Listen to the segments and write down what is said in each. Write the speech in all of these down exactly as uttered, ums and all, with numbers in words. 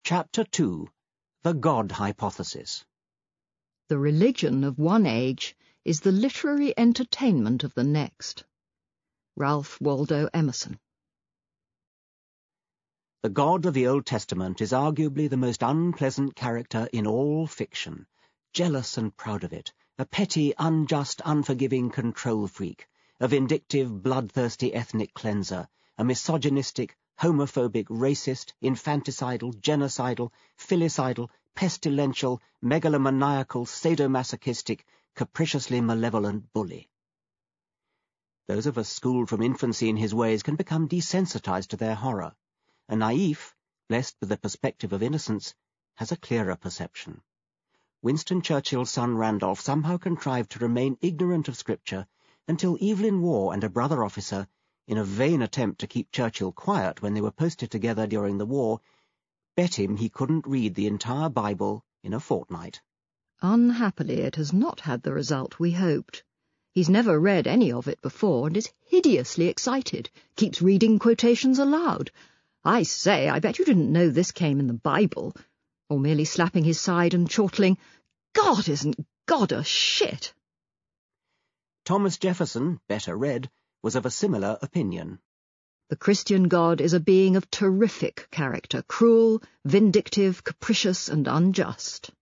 Chapter two. The God Hypothesis. The religion of one age is the literary entertainment of the next. Ralph Waldo Emerson. The God of the Old Testament is arguably the most unpleasant character in all fiction, jealous and proud of it, a petty, unjust, unforgiving control freak, a vindictive, bloodthirsty ethnic cleanser, a misogynistic, homophobic, racist, infanticidal, genocidal, filicidal, pestilential, megalomaniacal, sadomasochistic, capriciously malevolent bully. Those of us schooled from infancy in his ways can become desensitized to their horror. A naïf, blessed with the perspective of innocence, has a clearer perception. Winston Churchill's son Randolph somehow contrived to remain ignorant of Scripture until Evelyn Waugh and a brother officer, in a vain attempt to keep Churchill quiet when they were posted together during the war, bet him he couldn't read the entire Bible in a fortnight. Unhappily, it has not had the result we hoped. He's never read any of it before and is hideously excited, keeps reading quotations aloud. I say, I bet you didn't know this came in the Bible, or merely slapping his side and chortling, God isn't God a shit. Thomas Jefferson, better read, was of a similar opinion. The Christian God is a being of terrific character, cruel, vindictive, capricious, and unjust.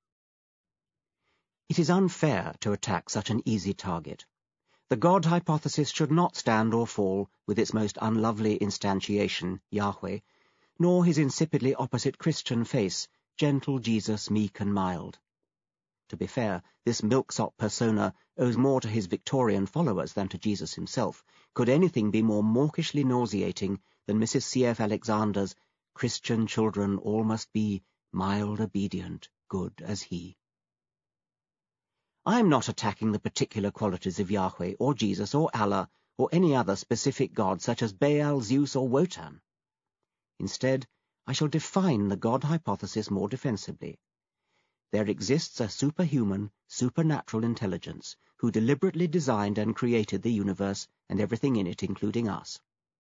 It is unfair to attack such an easy target. The God hypothesis should not stand or fall with its most unlovely instantiation, Yahweh, nor his insipidly opposite Christian face, gentle Jesus, meek and mild. To be fair, this milksop persona owes more to his Victorian followers than to Jesus himself. Could anything be more mawkishly nauseating than Missus C F Alexander's Christian children all must be mild, obedient, good as he? I am not attacking the particular qualities of Yahweh or Jesus or Allah or any other specific god such as Baal, Zeus or Wotan. Instead, I shall define the God hypothesis more defensively. There exists a superhuman, supernatural intelligence who deliberately designed and created the universe and everything in it, including us.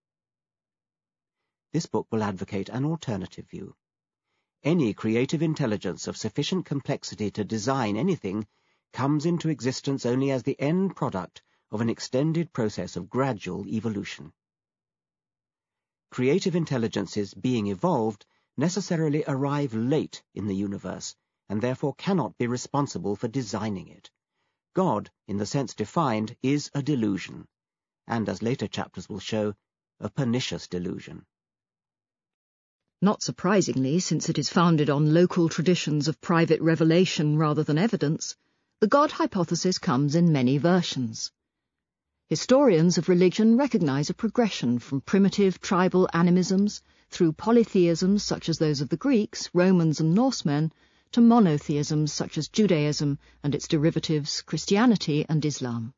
This book will advocate an alternative view. Any creative intelligence of sufficient complexity to design anything comes into existence only as the end product of an extended process of gradual evolution. Creative intelligences, being evolved, necessarily arrive late in the universe, and therefore cannot be responsible for designing it. God, in the sense defined, is a delusion, and, as later chapters will show, a pernicious delusion. Not surprisingly, since it is founded on local traditions of private revelation rather than evidence, the God hypothesis comes in many versions. Historians of religion recognize a progression from primitive tribal animisms through polytheisms such as those of the Greeks, Romans and Norsemen, to monotheisms such as Judaism and its derivatives, Christianity and Islam.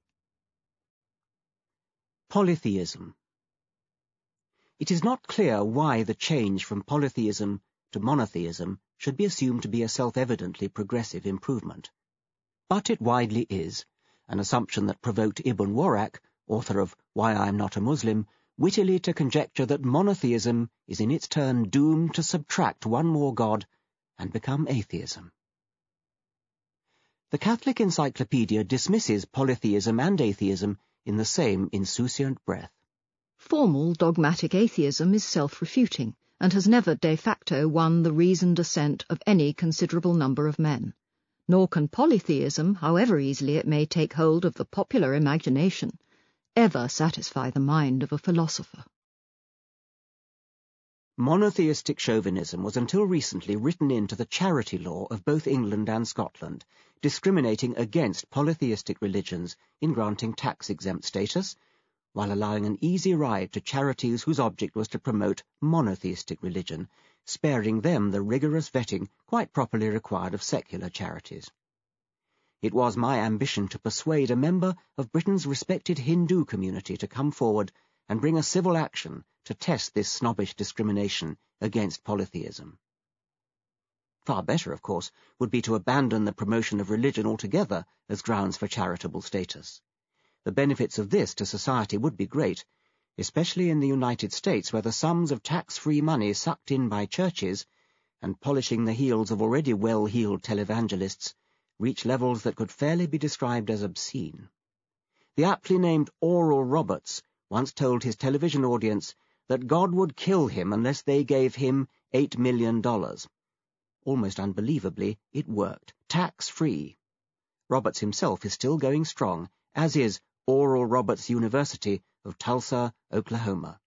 Polytheism. It is not clear why the change from polytheism to monotheism should be assumed to be a self-evidently progressive improvement. But it widely is, an assumption that provoked Ibn Warraq, author of Why I Am Not a Muslim, wittily to conjecture that monotheism is in its turn doomed to subtract one more god and become atheism. The Catholic Encyclopedia dismisses polytheism and atheism in the same insouciant breath. Formal dogmatic atheism is self-refuting and has never de facto won the reasoned assent of any considerable number of men. Nor can polytheism, however easily it may take hold of the popular imagination, ever satisfy the mind of a philosopher. Monotheistic chauvinism was until recently written into the charity law of both England and Scotland, discriminating against polytheistic religions in granting tax-exempt status, while allowing an easy ride to charities whose object was to promote monotheistic religion, sparing them the rigorous vetting quite properly required of secular charities. It was my ambition to persuade a member of Britain's respected Hindu community to come forward and bring a civil action to test this snobbish discrimination against polytheism. Far better, of course, would be to abandon the promotion of religion altogether as grounds for charitable status. The benefits of this to society would be great, especially in the United States, where the sums of tax-free money sucked in by churches and polishing the heels of already well-heeled televangelists, reach levels that could fairly be described as obscene. The aptly named Oral Roberts once told his television audience that God would kill him unless they gave him eight million dollars. Almost unbelievably, it worked, tax-free. Roberts himself is still going strong, as is Oral Roberts University of Tulsa, Oklahoma.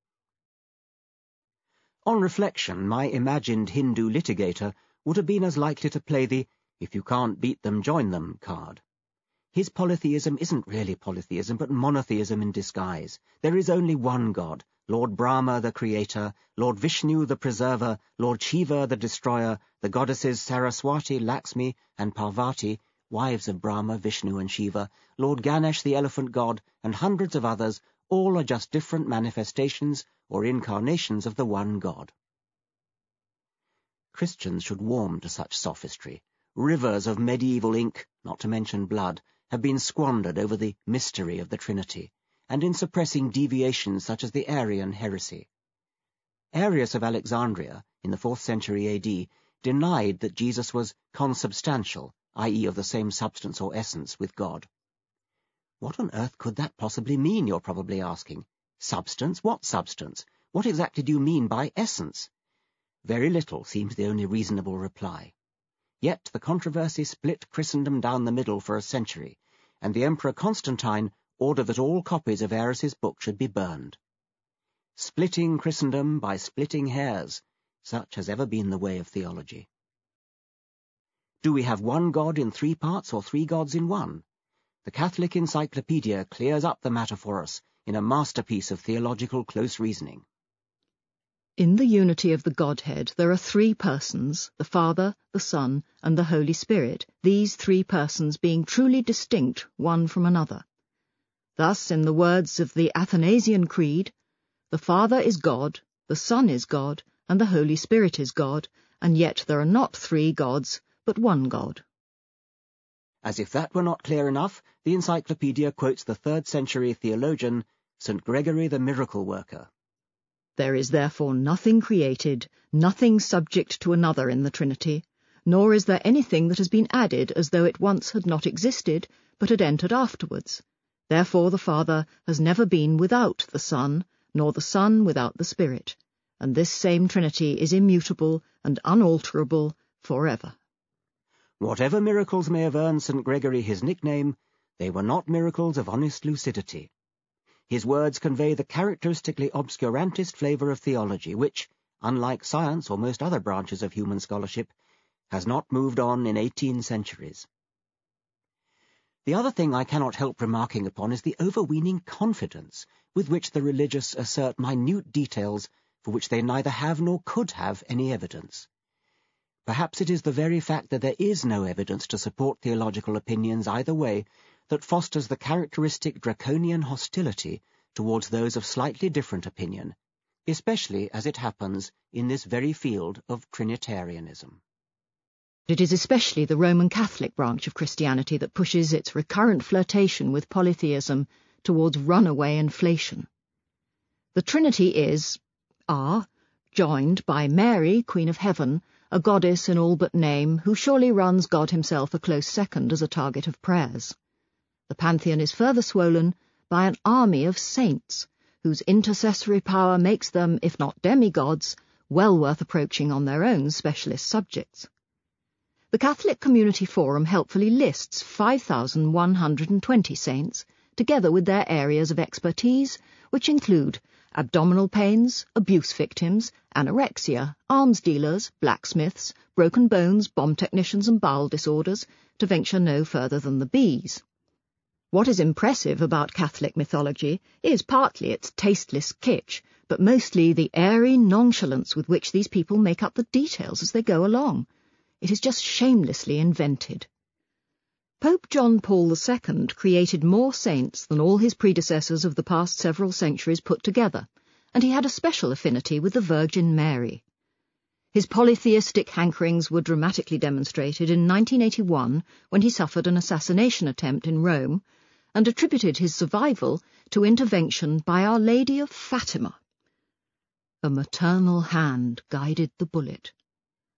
On reflection, my imagined Hindu litigator would have been as likely to play the "if you can't beat them, join them" card. His polytheism isn't really polytheism, but monotheism in disguise. There is only one God, Lord Brahma the creator, Lord Vishnu the preserver, Lord Shiva the destroyer, the goddesses Saraswati, Lakshmi, and Parvati, wives of Brahma, Vishnu, and Shiva, Lord Ganesh the elephant god, and hundreds of others. All are just different manifestations or incarnations of the one God. Christians should warm to such sophistry. Rivers of medieval ink, not to mention blood, have been squandered over the mystery of the Trinity, and in suppressing deviations such as the Arian heresy. Arius of Alexandria, in the fourth century A D, denied that Jesus was consubstantial, that is of the same substance or essence with God. What on earth could that possibly mean, you're probably asking? Substance? What substance? What exactly do you mean by essence? Very little seems the only reasonable reply. Yet the controversy split Christendom down the middle for a century, and the Emperor Constantine ordered that all copies of Arius's book should be burned. Splitting Christendom by splitting hairs, such has ever been the way of theology. Do we have one God in three parts or three gods in one? The Catholic Encyclopedia clears up the matter for us in a masterpiece of theological close reasoning. In the unity of the Godhead there are three persons, the Father, the Son, and the Holy Spirit, these three persons being truly distinct one from another. Thus, in the words of the Athanasian Creed, the Father is God, the Son is God, and the Holy Spirit is God, and yet there are not three gods, but one God. As if that were not clear enough, the encyclopedia quotes the third century theologian Saint Gregory the Miracle Worker. There is therefore nothing created, nothing subject to another in the Trinity, nor is there anything that has been added as though it once had not existed, but had entered afterwards. Therefore the Father has never been without the Son, nor the Son without the Spirit, and this same Trinity is immutable and unalterable forever. Whatever miracles may have earned Saint Gregory his nickname, they were not miracles of honest lucidity. His words convey the characteristically obscurantist flavour of theology, which, unlike science or most other branches of human scholarship, has not moved on in eighteen centuries. The other thing I cannot help remarking upon is the overweening confidence with which the religious assert minute details for which they neither have nor could have any evidence. Perhaps it is the very fact that there is no evidence to support theological opinions either way that fosters the characteristic draconian hostility towards those of slightly different opinion, especially as it happens in this very field of Trinitarianism. It is especially the Roman Catholic branch of Christianity that pushes its recurrent flirtation with polytheism towards runaway inflation. The Trinity is, are, joined by Mary, Queen of Heaven, a goddess in all but name, who surely runs God himself a close second as a target of prayers. The pantheon is further swollen by an army of saints, whose intercessory power makes them, if not demigods, well worth approaching on their own specialist subjects. The Catholic Community Forum helpfully lists five thousand one hundred twenty saints, together with their areas of expertise, which include abdominal pains, abuse victims, anorexia, arms dealers, blacksmiths, broken bones, bomb technicians and bowel disorders, to venture no further than the bees. What is impressive about Catholic mythology is partly its tasteless kitsch, but mostly the airy nonchalance with which these people make up the details as they go along. It is just shamelessly invented. Pope John Paul the Second created more saints than all his predecessors of the past several centuries put together, and he had a special affinity with the Virgin Mary. His polytheistic hankerings were dramatically demonstrated in nineteen eighty-one when he suffered an assassination attempt in Rome, and attributed his survival to intervention by Our Lady of Fatima. A maternal hand guided the bullet.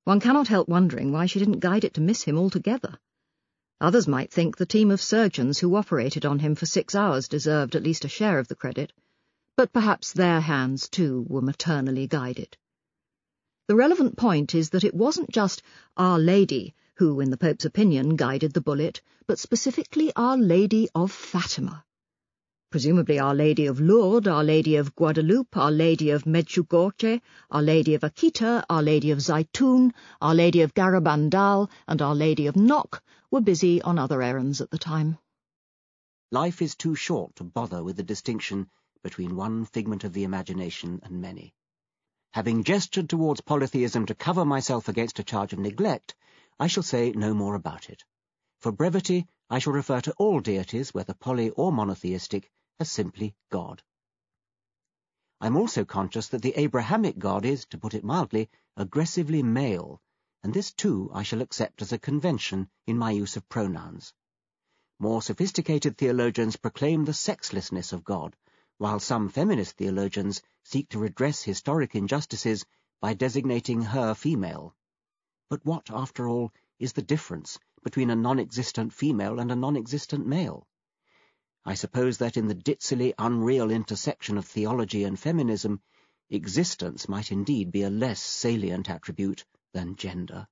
One cannot help wondering why she didn't guide it to miss him altogether. Others might think the team of surgeons who operated on him for six hours deserved at least a share of the credit, but perhaps their hands, too, were maternally guided. The relevant point is that it wasn't just Our Lady who, in the Pope's opinion, guided the bullet, but specifically Our Lady of Fatima. Presumably Our Lady of Lourdes, Our Lady of Guadalupe, Our Lady of Medjugorje, Our Lady of Akita, Our Lady of Zaitun, Our Lady of Garabandal, and Our Lady of Nok were busy on other errands at the time. Life is too short to bother with the distinction between one figment of the imagination and many. Having gestured towards polytheism to cover myself against a charge of neglect, I shall say no more about it. For brevity, I shall refer to all deities, whether poly or monotheistic, as simply God. I am also conscious that the Abrahamic God is, to put it mildly, aggressively male, and this too I shall accept as a convention in my use of pronouns. More sophisticated theologians proclaim the sexlessness of God, while some feminist theologians seek to redress historic injustices by designating her female. But what, after all, is the difference between a non-existent female and a non-existent male? I suppose that in the ditzily unreal intersection of theology and feminism, existence might indeed be a less salient attribute than gender.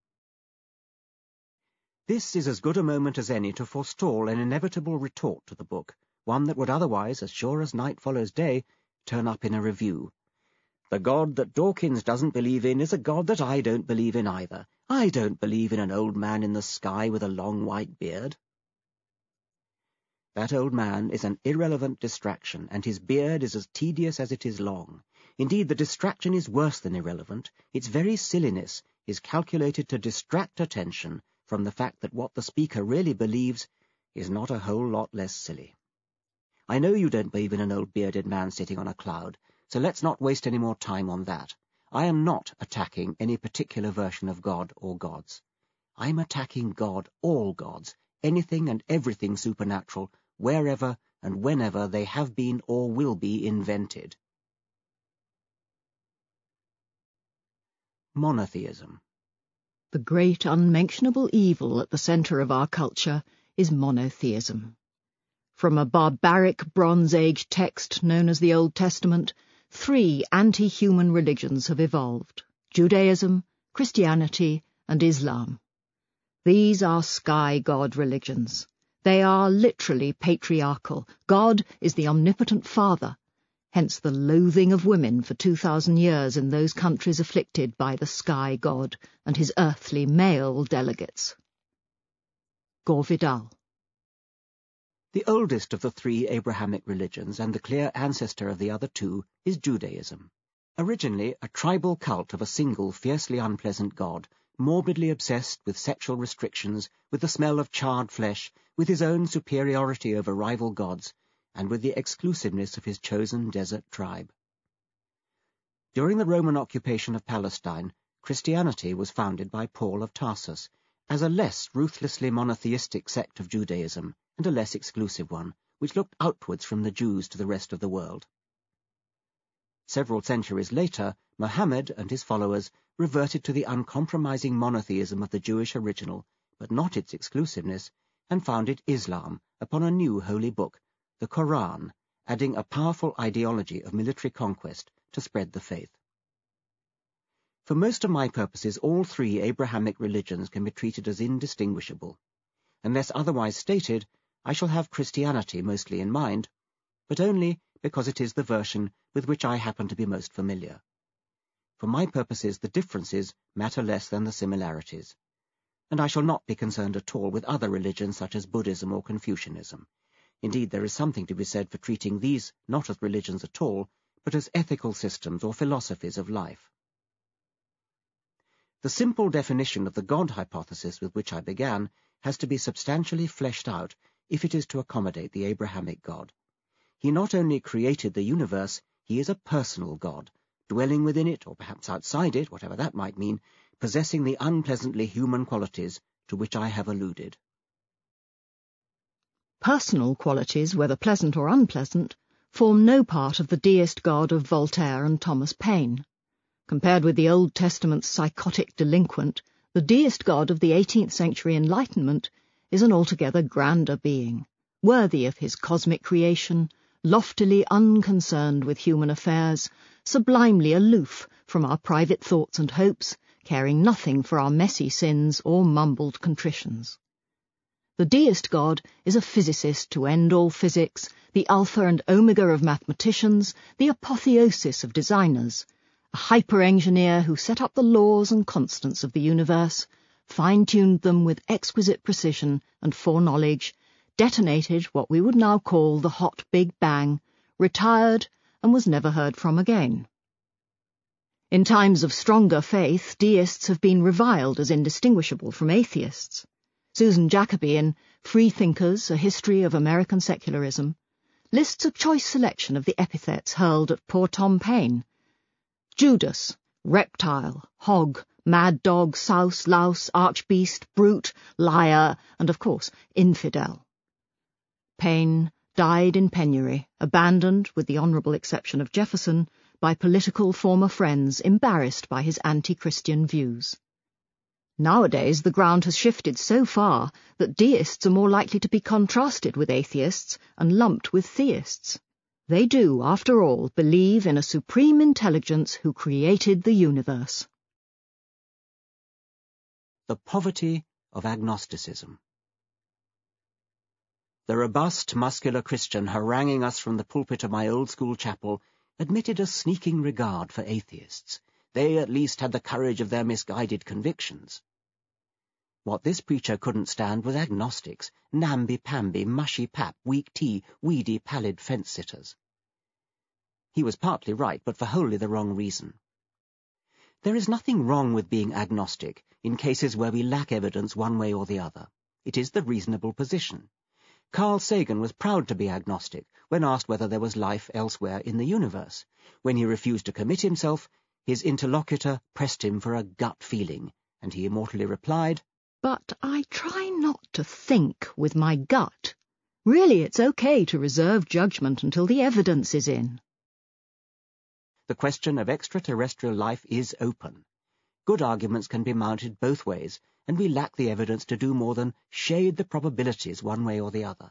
This is as good a moment as any to forestall an inevitable retort to the book, one that would otherwise, as sure as night follows day, turn up in a review. The God that Dawkins doesn't believe in is a God that I don't believe in either. I don't believe in an old man in the sky with a long white beard. That old man is an irrelevant distraction, and his beard is as tedious as it is long. Indeed, the distraction is worse than irrelevant. Its very silliness is calculated to distract attention from the fact that what the speaker really believes is not a whole lot less silly. I know you don't believe in an old bearded man sitting on a cloud, so let's not waste any more time on that. I am not attacking any particular version of God or gods. I am attacking God, all gods, anything and everything supernatural, wherever and whenever they have been or will be invented. Monotheism. The great unmentionable evil at the centre of our culture is monotheism. From a barbaric Bronze Age text known as the Old Testament, three anti-human religions have evolved: Judaism, Christianity, and Islam. These are sky god religions. They are literally patriarchal. God is the omnipotent father, hence the loathing of women for two thousand years in those countries afflicted by the sky god and his earthly male delegates. Gore Vidal. The oldest of the three Abrahamic religions and the clear ancestor of the other two is Judaism. Originally a tribal cult of a single fiercely unpleasant god, morbidly obsessed with sexual restrictions, with the smell of charred flesh, with his own superiority over rival gods, and with the exclusiveness of his chosen desert tribe. During the Roman occupation of Palestine, Christianity was founded by Paul of Tarsus as a less ruthlessly monotheistic sect of Judaism, and a less exclusive one, which looked outwards from the Jews to the rest of the world. Several centuries later, Muhammad and his followers reverted to the uncompromising monotheism of the Jewish original, but not its exclusiveness, and founded Islam upon a new holy book, the Quran, adding a powerful ideology of military conquest to spread the faith. For most of my purposes, all three Abrahamic religions can be treated as indistinguishable. Unless otherwise stated, I shall have Christianity mostly in mind, but only because it is the version with which I happen to be most familiar. For my purposes, the differences matter less than the similarities, and I shall not be concerned at all with other religions such as Buddhism or Confucianism. Indeed, there is something to be said for treating these not as religions at all, but as ethical systems or philosophies of life. The simple definition of the God hypothesis with which I began has to be substantially fleshed out if it is to accommodate the Abrahamic God. He not only created the universe, he is a personal God, dwelling within it, or perhaps outside it, whatever that might mean, possessing the unpleasantly human qualities to which I have alluded. Personal qualities, whether pleasant or unpleasant, form no part of the deist God of Voltaire and Thomas Paine. Compared with the Old Testament's psychotic delinquent, the deist God of the eighteenth century Enlightenment is an altogether grander being, worthy of his cosmic creation, loftily unconcerned with human affairs, sublimely aloof from our private thoughts and hopes, caring nothing for our messy sins or mumbled contritions. The deist God is a physicist to end all physics, the alpha and omega of mathematicians, the apotheosis of designers, a hyper-engineer who set up the laws and constants of the universe, fine-tuned them with exquisite precision and foreknowledge, detonated what we would now call the hot Big Bang, retired, and was never heard from again. In times of stronger faith, deists have been reviled as indistinguishable from atheists. Susan Jacoby, in Freethinkers, A History of American Secularism, lists a choice selection of the epithets hurled at poor Tom Paine: Judas, reptile, hog, mad dog, souse, louse, archbeast, brute, liar, and, of course, infidel. Paine died in penury, abandoned, with the honourable exception of Jefferson, by political former friends embarrassed by his anti-Christian views. Nowadays the ground has shifted so far that deists are more likely to be contrasted with atheists and lumped with theists. They do, after all, believe in a supreme intelligence who created the universe. The poverty of agnosticism. The robust, muscular Christian haranguing us from the pulpit of my old-school chapel admitted a sneaking regard for atheists. They at least had the courage of their misguided convictions. What this preacher couldn't stand was agnostics, namby-pamby, mushy-pap, weak tea, weedy, pallid fence-sitters. He was partly right, but for wholly the wrong reason. There is nothing wrong with being agnostic in cases where we lack evidence one way or the other. It is the reasonable position. Carl Sagan was proud to be agnostic when asked whether there was life elsewhere in the universe. When he refused to commit himself, his interlocutor pressed him for a gut feeling, and he immortally replied, "But I try not to think with my gut. Really, it's okay to reserve judgment until the evidence is in." The question of extraterrestrial life is open. Good arguments can be mounted both ways, and we lack the evidence to do more than shade the probabilities one way or the other.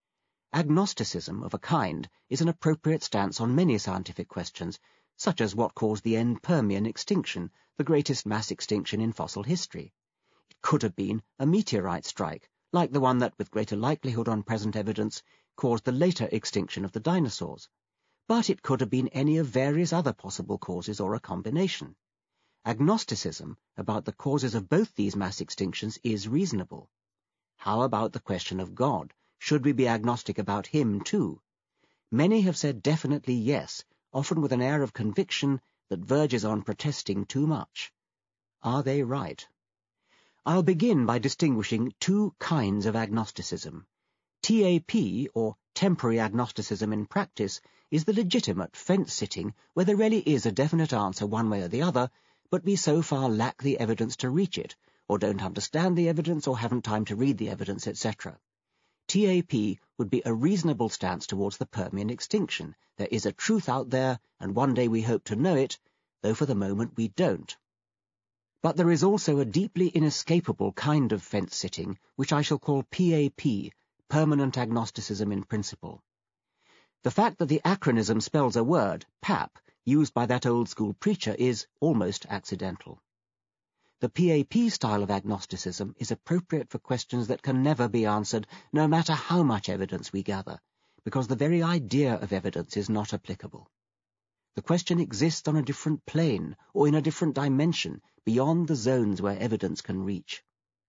Agnosticism of a kind is an appropriate stance on many scientific questions, such as what caused the end Permian extinction, the greatest mass extinction in fossil history. It could have been a meteorite strike, like the one that, with greater likelihood on present evidence, caused the later extinction of the dinosaurs. But it could have been any of various other possible causes or a combination. Agnosticism about the causes of both these mass extinctions is reasonable. How about the question of God? Should we be agnostic about him too? Many have said definitely yes, often with an air of conviction that verges on protesting too much. Are they right? I'll begin by distinguishing two kinds of agnosticism. T A P, or temporary agnosticism in practice, is the legitimate fence-sitting where there really is a definite answer one way or the other, but we so far lack the evidence to reach it, or don't understand the evidence, or haven't time to read the evidence, et cetera. T A P would be a reasonable stance towards the Permian extinction. There is a truth out there, and one day we hope to know it, though for the moment we don't. But there is also a deeply inescapable kind of fence-sitting, which I shall call P A P, Permanent Agnosticism in Principle. The fact that the acronym spells a word, P A P, used by that old-school preacher, is almost accidental. The P A P style of agnosticism is appropriate for questions that can never be answered, no matter how much evidence we gather, because the very idea of evidence is not applicable. The question exists on a different plane, or in a different dimension, beyond the zones where evidence can reach.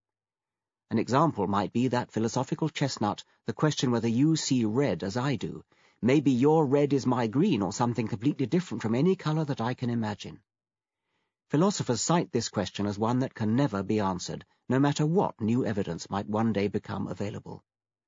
An example might be that philosophical chestnut, the question whether you see red as I do. Maybe your red is my green, or something completely different from any colour that I can imagine. Philosophers cite this question as one that can never be answered, no matter what new evidence might one day become available.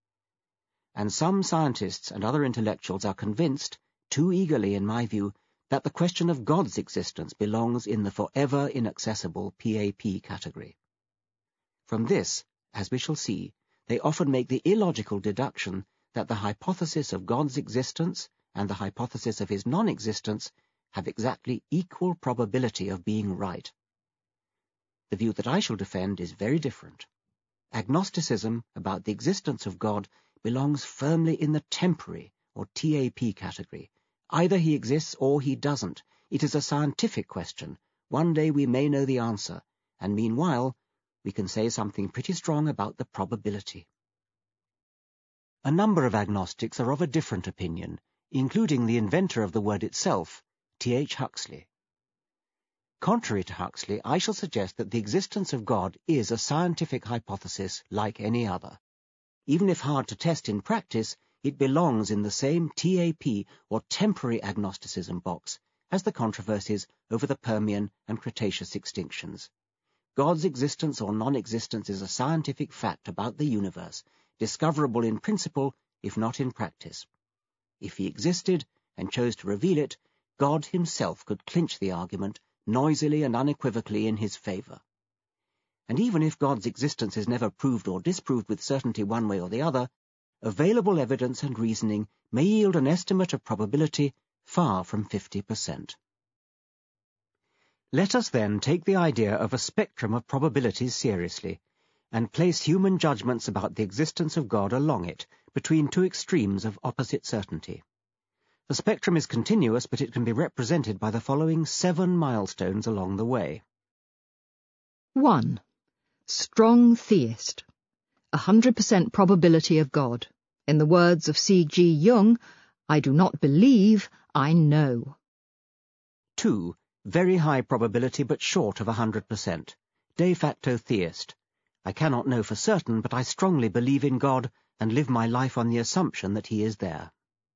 And some scientists and other intellectuals are convinced, too eagerly in my view, that the question of God's existence belongs in the forever inaccessible P A P category. From this, as we shall see, they often make the illogical deduction that the hypothesis of God's existence and the hypothesis of his non-existence have exactly equal probability of being right. The view that I shall defend is very different. Agnosticism about the existence of God belongs firmly in the temporary, or T A P category. Either he exists or he doesn't. It is a scientific question. One day we may know the answer, and meanwhile we can say something pretty strong about the probability. A number of agnostics are of a different opinion, including the inventor of the word itself, T H Huxley. Contrary to Huxley, I shall suggest that the existence of God is a scientific hypothesis like any other. Even if hard to test in practice, it belongs in the same T A P or temporary agnosticism box as the controversies over the Permian and Cretaceous extinctions. God's existence or non-existence is a scientific fact about the universe, discoverable in principle, if not in practice. If he existed and chose to reveal it, God himself could clinch the argument noisily and unequivocally in his favour. And even if God's existence is never proved or disproved with certainty one way or the other, available evidence and reasoning may yield an estimate of probability far from fifty percent. Let us then take the idea of a spectrum of probabilities seriously, and place human judgments about the existence of God along it, between two extremes of opposite certainty. The spectrum is continuous, but it can be represented by the following seven milestones along the way. one. Strong theist. A hundred percent probability of God. In the words of C G Jung, I do not believe, I know. two. Very high probability but short of a hundred percent. De facto theist. I cannot know for certain, but I strongly believe in God and live my life on the assumption that he is there.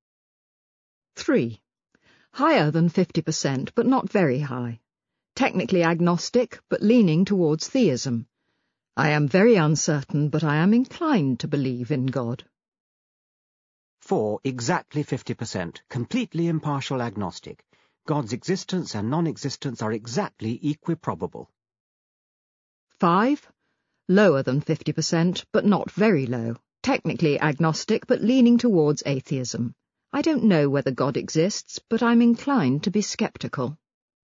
three. Higher than fifty percent, but not very high. Technically agnostic, but leaning towards theism. I am very uncertain, but I am inclined to believe in God. four. Exactly fifty percent. Completely impartial agnostic. God's existence and non-existence are exactly equiprobable. five. Lower than fifty percent, but not very low. Technically agnostic, but leaning towards atheism. I don't know whether God exists, but I'm inclined to be skeptical.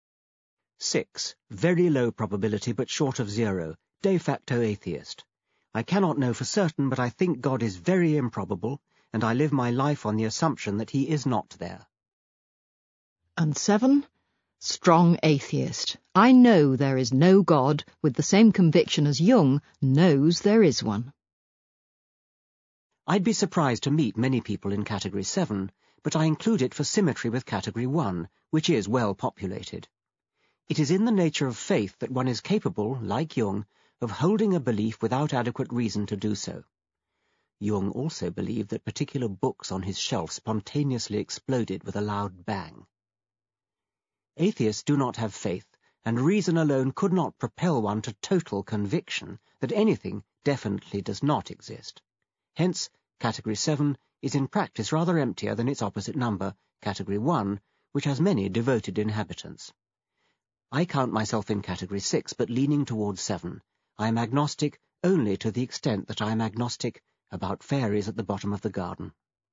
six. Very low probability but short of zero. De facto atheist. I cannot know for certain, but I think God is very improbable, and I live my life on the assumption that he is not there. And seven. Strong atheist. I know there is no God, with the same conviction as Jung knows there is one. I'd be surprised to meet many people in Category seven, but I include it for symmetry with Category one, which is well populated. It is in the nature of faith that one is capable, like Jung, of holding a belief without adequate reason to do so. Jung also believed that particular books on his shelf spontaneously exploded with a loud bang. Atheists do not have faith, and reason alone could not propel one to total conviction that anything definitely does not exist. Hence, Category seven is in practice rather emptier than its opposite number, Category one, which has many devoted inhabitants. I count myself in Category six, but leaning towards seven. I am agnostic only to the extent that I am agnostic about fairies at the bottom of the garden.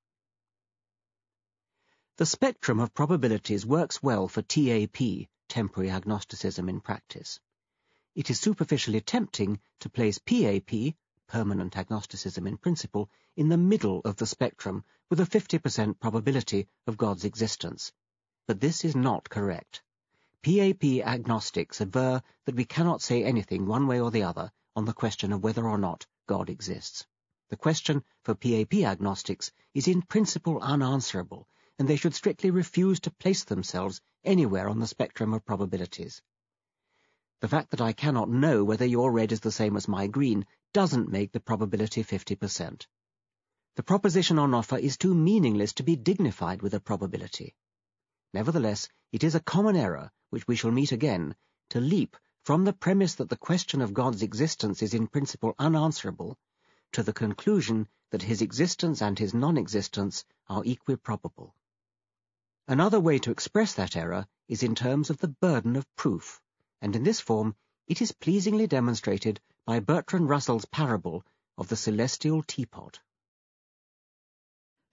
The spectrum of probabilities works well for T A P, temporary agnosticism, in practice. It is superficially tempting to place P A P, permanent agnosticism in principle, in the middle of the spectrum with a fifty percent probability of God's existence. But this is not correct. P A P agnostics aver that we cannot say anything one way or the other on the question of whether or not God exists. The question for P A P agnostics is in principle unanswerable, and they should strictly refuse to place themselves anywhere on the spectrum of probabilities. The fact that I cannot know whether your red is the same as my green doesn't make the probability fifty percent. The proposition on offer is too meaningless to be dignified with a probability. Nevertheless, it is a common error, which we shall meet again, to leap from the premise that the question of God's existence is in principle unanswerable to the conclusion that his existence and his non-existence are equiprobable. Another way to express that error is in terms of the burden of proof, and in this form it is pleasingly demonstrated by Bertrand Russell's parable of the celestial teapot.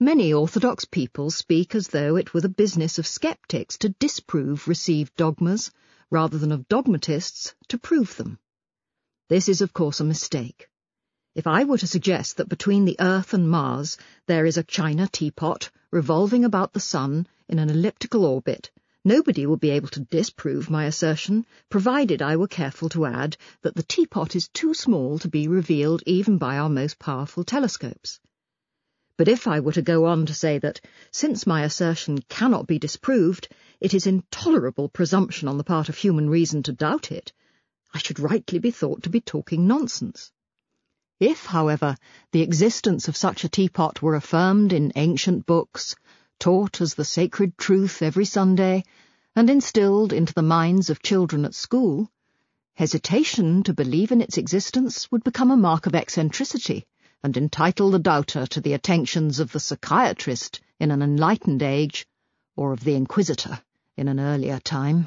Many orthodox people speak as though it were the business of skeptics to disprove received dogmas, rather than of dogmatists to prove them. This is, of course, a mistake. If I were to suggest that between the Earth and Mars there is a china teapot revolving about the Sun in an elliptical orbit, nobody would be able to disprove my assertion, provided I were careful to add that the teapot is too small to be revealed even by our most powerful telescopes. But if I were to go on to say that, since my assertion cannot be disproved, it is intolerable presumption on the part of human reason to doubt it, I should rightly be thought to be talking nonsense. If, however, the existence of such a teapot were affirmed in ancient books, taught as the sacred truth every Sunday, and instilled into the minds of children at school, hesitation to believe in its existence would become a mark of eccentricity, and entitle the doubter to the attentions of the psychiatrist in an enlightened age, or of the inquisitor in an earlier time.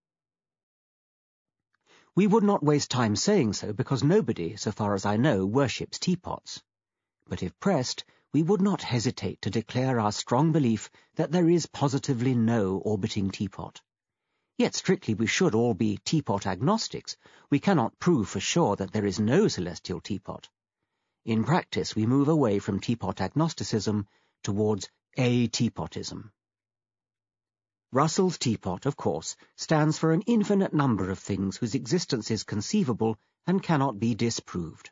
We would not waste time saying so, because nobody, so far as I know, worships teapots. But if pressed, we would not hesitate to declare our strong belief that there is positively no orbiting teapot. Yet strictly we should all be teapot agnostics. We cannot prove for sure that there is no celestial teapot. In practice, we move away from teapot agnosticism towards a-teapotism. Russell's teapot, of course, stands for an infinite number of things whose existence is conceivable and cannot be disproved.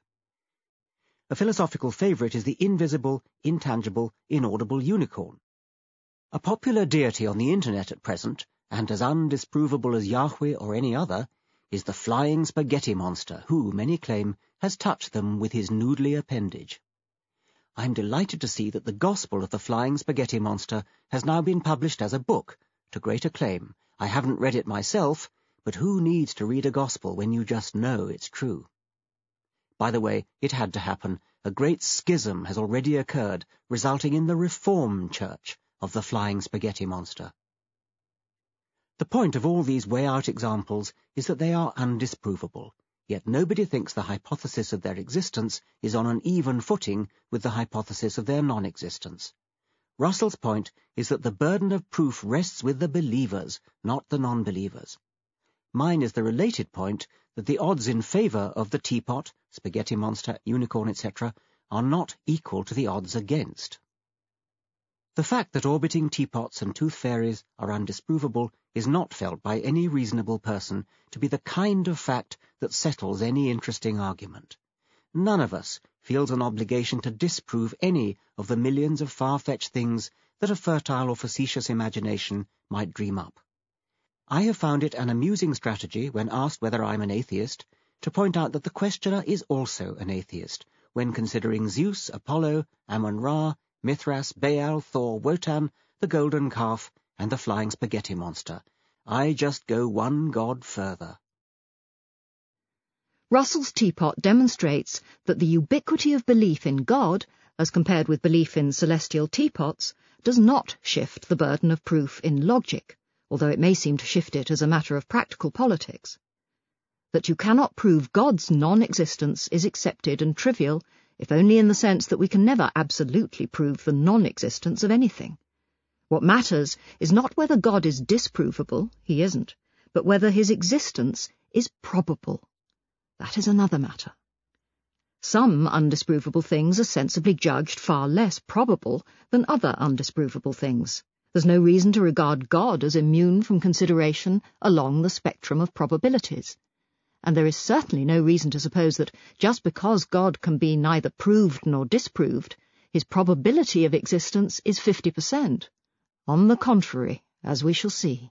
A philosophical favourite is the invisible, intangible, inaudible unicorn. A popular deity on the internet at present, and as undisprovable as Yahweh or any other, is the flying spaghetti monster who, many claim, has touched them with his noodly appendage. I am delighted to see that the Gospel of the Flying Spaghetti Monster has now been published as a book, to great acclaim. I haven't read it myself, but who needs to read a Gospel when you just know it's true? By the way, it had to happen. A great schism has already occurred, resulting in the Reformed Church of the Flying Spaghetti Monster. The point of all these way-out examples is that they are undisprovable, yet nobody thinks the hypothesis of their existence is on an even footing with the hypothesis of their non-existence. Russell's point is that the burden of proof rests with the believers, not the non-believers. Mine is the related point that the odds in favour of the teapot, spaghetti monster, unicorn, et cetera are not equal to the odds against. The fact that orbiting teapots and tooth fairies are undisprovable is not felt by any reasonable person to be the kind of fact that settles any interesting argument. None of us feels an obligation to disprove any of the millions of far-fetched things that a fertile or facetious imagination might dream up. I have found it an amusing strategy, when asked whether I'm an atheist, to point out that the questioner is also an atheist, when considering Zeus, Apollo, Amun-Ra, Mithras, Baal, Thor, Wotan, the golden calf, and the flying spaghetti monster. I just go one god further. Russell's teapot demonstrates that the ubiquity of belief in God, as compared with belief in celestial teapots, does not shift the burden of proof in logic, although it may seem to shift it as a matter of practical politics. That you cannot prove God's non-existence is accepted and trivial, if only in the sense that we can never absolutely prove the non-existence of anything. What matters is not whether God is disprovable, he isn't, but whether his existence is probable. That is another matter. Some undisprovable things are sensibly judged far less probable than other undisprovable things. There's no reason to regard God as immune from consideration along the spectrum of probabilities. And there is certainly no reason to suppose that just because God can be neither proved nor disproved, his probability of existence is fifty percent. On the contrary, as we shall see.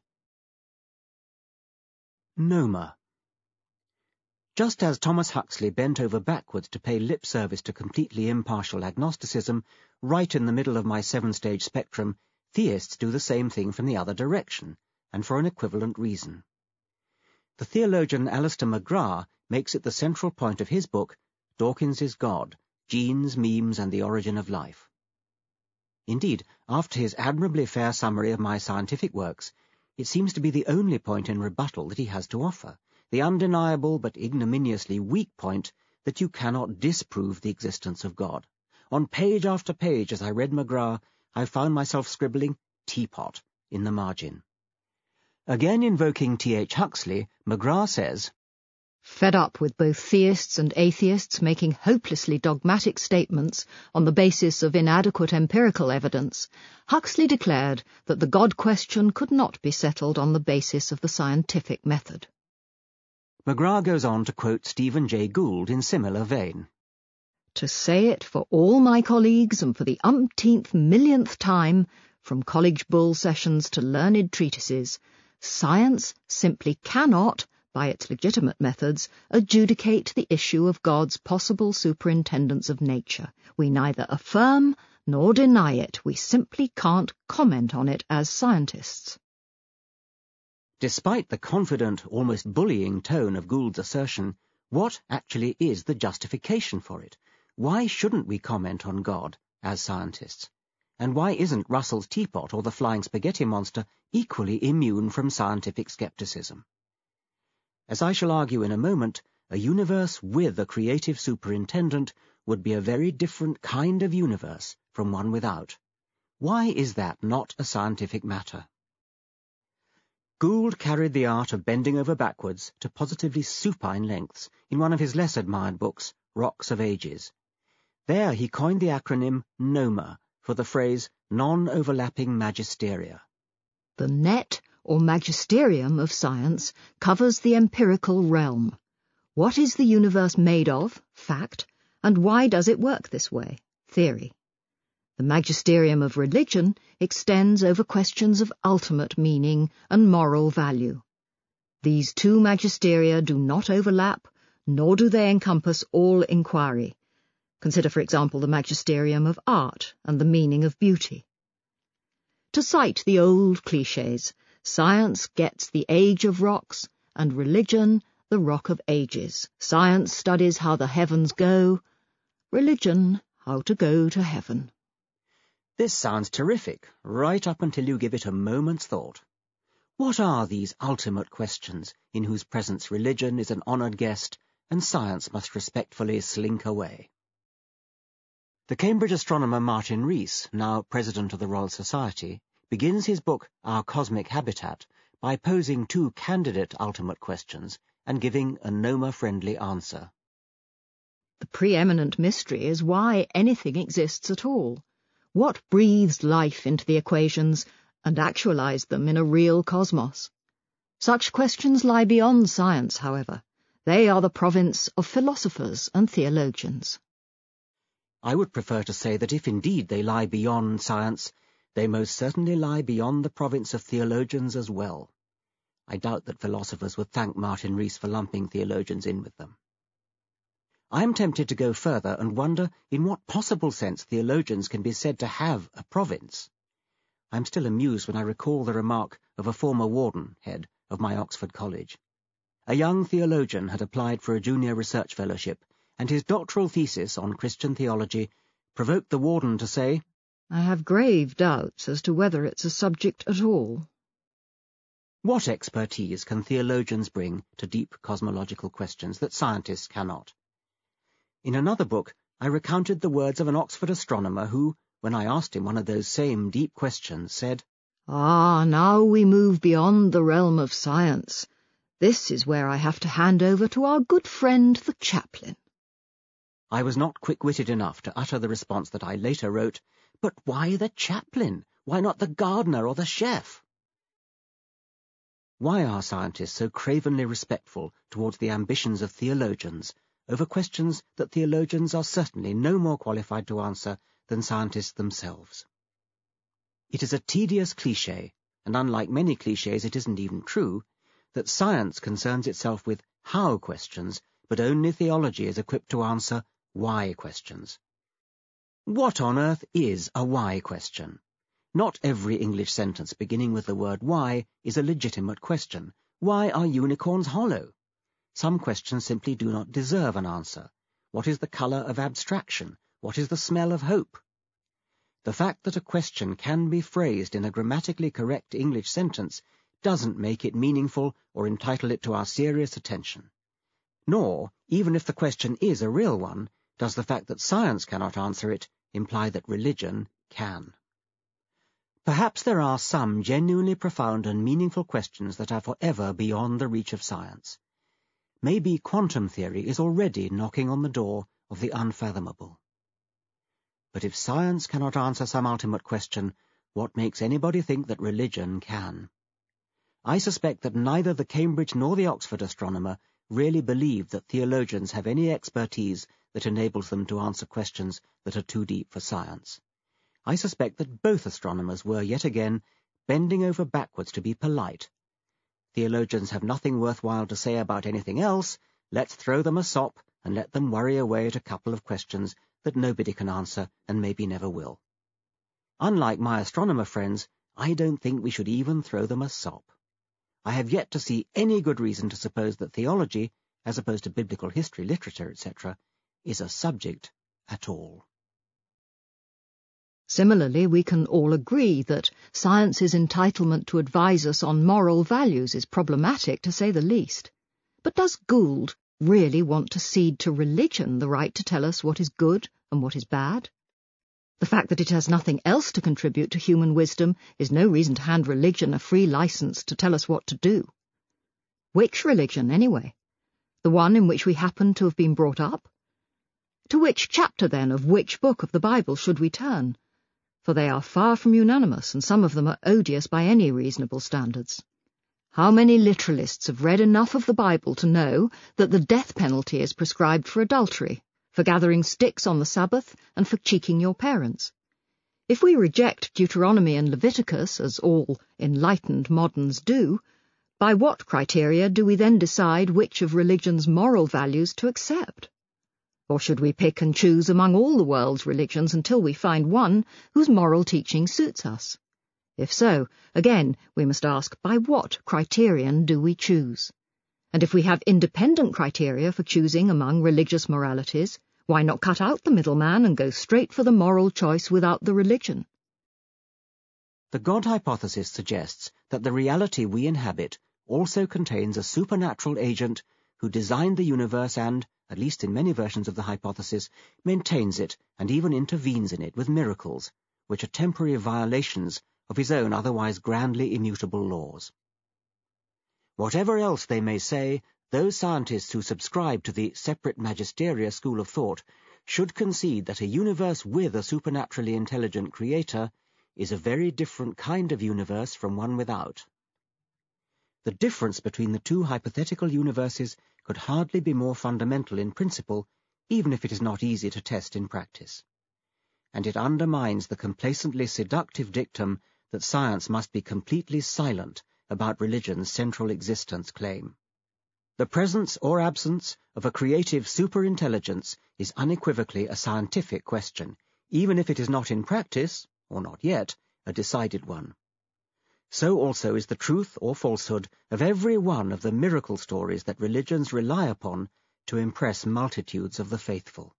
Noma. Just as Thomas Huxley bent over backwards to pay lip service to completely impartial agnosticism, right in the middle of my seven-stage spectrum, theists do the same thing from the other direction, and for an equivalent reason. The theologian Alister McGrath makes it the central point of his book, Dawkins is God, Genes, Memes, and the Origin of Life. Indeed, after his admirably fair summary of my scientific works, it seems to be the only point in rebuttal that he has to offer, the undeniable but ignominiously weak point that you cannot disprove the existence of God. On page after page, as I read McGrath, I found myself scribbling teapot in the margin. Again invoking T H Huxley, McGrath says, Fed up with both theists and atheists making hopelessly dogmatic statements on the basis of inadequate empirical evidence, Huxley declared that the God question could not be settled on the basis of the scientific method. McGrath goes on to quote Stephen Jay Gould in similar vein. To say it for all my colleagues and for the umpteenth millionth time, from college bull sessions to learned treatises, science simply cannot, by its legitimate methods, adjudicate the issue of God's possible superintendence of nature. We neither affirm nor deny it. We simply can't comment on it as scientists. Despite the confident, almost bullying tone of Gould's assertion, what actually is the justification for it? Why shouldn't we comment on God as scientists? And why isn't Russell's teapot or the flying spaghetti monster equally immune from scientific skepticism? As I shall argue in a moment, a universe with a creative superintendent would be a very different kind of universe from one without. Why is that not a scientific matter? Gould carried the art of bending over backwards to positively supine lengths in one of his less admired books, Rocks of Ages. There he coined the acronym NOMA for the phrase non-overlapping magisteria. The net or magisterium of science covers the empirical realm. What is the universe made of? Fact. And why does it work this way? Theory. The magisterium of religion extends over questions of ultimate meaning and moral value. These two magisteria do not overlap, nor do they encompass all inquiry. Consider, for example, the magisterium of art and the meaning of beauty. To cite the old clichés, science gets the age of rocks, and religion the rock of ages. Science studies how the heavens go, religion how to go to heaven. This sounds terrific, right up until you give it a moment's thought. What are these ultimate questions in whose presence religion is an honoured guest and science must respectfully slink away? The Cambridge astronomer Martin Rees, now President of the Royal Society, begins his book Our Cosmic Habitat by posing two candidate ultimate questions and giving a NOMA-friendly answer. The preeminent mystery is why anything exists at all. What breathes life into the equations and actualized them in a real cosmos? Such questions lie beyond science, however. They are the province of philosophers and theologians. I would prefer to say that if indeed they lie beyond science, they most certainly lie beyond the province of theologians as well. I doubt that philosophers would thank Martin Rees for lumping theologians in with them. I am tempted to go further and wonder in what possible sense theologians can be said to have a province. I am still amused when I recall the remark of a former warden head of my Oxford College. A young theologian had applied for a junior research fellowship, and his doctoral thesis on Christian theology provoked the warden to say, I have grave doubts as to whether it's a subject at all. What expertise can theologians bring to deep cosmological questions that scientists cannot? In another book, I recounted the words of an Oxford astronomer who, when I asked him one of those same deep questions, said, Ah, now we move beyond the realm of science. This is where I have to hand over to our good friend the chaplain. I was not quick-witted enough to utter the response that I later wrote, but why the chaplain? Why not the gardener or the chef? Why are scientists so cravenly respectful towards the ambitions of theologians over questions that theologians are certainly no more qualified to answer than scientists themselves? It is a tedious cliché, and unlike many clichés it isn't even true, that science concerns itself with how questions, but only theology is equipped to answer why questions. What on earth is a why question? Not every English sentence beginning with the word why is a legitimate question. Why are unicorns hollow? Some questions simply do not deserve an answer. What is the colour of abstraction? What is the smell of hope? The fact that a question can be phrased in a grammatically correct English sentence doesn't make it meaningful or entitle it to our serious attention. Nor, even if the question is a real one, does the fact that science cannot answer it imply that religion can. Perhaps there are some genuinely profound and meaningful questions that are forever beyond the reach of science. Maybe quantum theory is already knocking on the door of the unfathomable. But if science cannot answer some ultimate question, what makes anybody think that religion can? I suspect that neither the Cambridge nor the Oxford astronomer really believe that theologians have any expertise that enables them to answer questions that are too deep for science. I suspect that both astronomers were yet again bending over backwards to be polite. Theologians have nothing worthwhile to say about anything else. Let's throw them a sop and let them worry away at a couple of questions that nobody can answer and maybe never will. Unlike my astronomer friends, I don't think we should even throw them a sop. I have yet to see any good reason to suppose that theology, as opposed to biblical history, literature, et cetera, is a subject at all. Similarly, we can all agree that science's entitlement to advise us on moral values is problematic, to say the least. But does Gould really want to cede to religion the right to tell us what is good and what is bad? The fact that it has nothing else to contribute to human wisdom is no reason to hand religion a free license to tell us what to do. Which religion, anyway? The one in which we happen to have been brought up? To which chapter, then, of which book of the Bible should we turn? For they are far from unanimous, and some of them are odious by any reasonable standards. How many literalists have read enough of the Bible to know that the death penalty is prescribed for adultery, for gathering sticks on the Sabbath, and for cheeking your parents? If we reject Deuteronomy and Leviticus, as all enlightened moderns do, by what criteria do we then decide which of religion's moral values to accept? Or should we pick and choose among all the world's religions until we find one whose moral teaching suits us? If so, again, we must ask, by what criterion do we choose? And if we have independent criteria for choosing among religious moralities, why not cut out the middleman and go straight for the moral choice without the religion? The God hypothesis suggests that the reality we inhabit also contains a supernatural agent who designed the universe and, at least in many versions of the hypothesis, maintains it and even intervenes in it with miracles, which are temporary violations of his own otherwise grandly immutable laws. Whatever else they may say, those scientists who subscribe to the separate magisteria school of thought should concede that a universe with a supernaturally intelligent creator is a very different kind of universe from one without. The difference between the two hypothetical universes could hardly be more fundamental in principle, even if it is not easy to test in practice. And it undermines the complacently seductive dictum that science must be completely silent about religion's central existence claim. The presence or absence of a creative superintelligence is unequivocally a scientific question, even if it is not in practice, or not yet, a decided one. So also is the truth or falsehood of every one of the miracle stories that religions rely upon to impress multitudes of the faithful.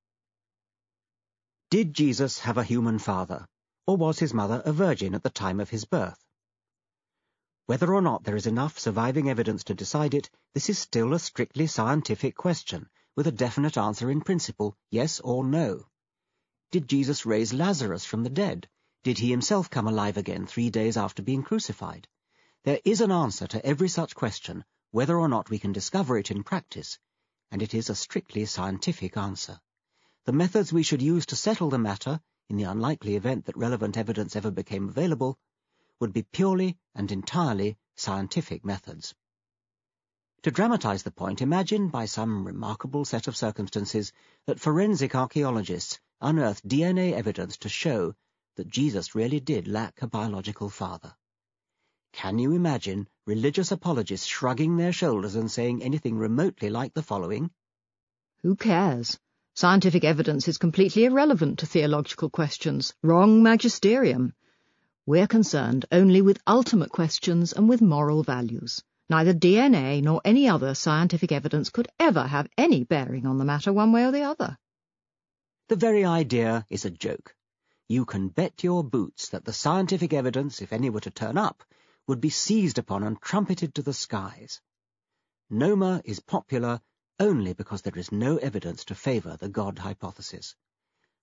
Did Jesus have a human father, or was his mother a virgin at the time of his birth? Whether or not there is enough surviving evidence to decide it, this is still a strictly scientific question, with a definite answer in principle, yes or no. Did Jesus raise Lazarus from the dead? Did he himself come alive again three days after being crucified? There is an answer to every such question, whether or not we can discover it in practice, and it is a strictly scientific answer. The methods we should use to settle the matter, in the unlikely event that relevant evidence ever became available, would be purely and entirely scientific methods. To dramatize the point, imagine, by some remarkable set of circumstances, that forensic archaeologists unearthed D N A evidence to show that Jesus really did lack a biological father. Can you imagine religious apologists shrugging their shoulders and saying anything remotely like the following? Who cares? Scientific evidence is completely irrelevant to theological questions. Wrong magisterium. We're concerned only with ultimate questions and with moral values. Neither D N A nor any other scientific evidence could ever have any bearing on the matter one way or the other. The very idea is a joke. You can bet your boots that the scientific evidence, if any were to turn up, would be seized upon and trumpeted to the skies. Noma is popular only because there is no evidence to favour the God hypothesis.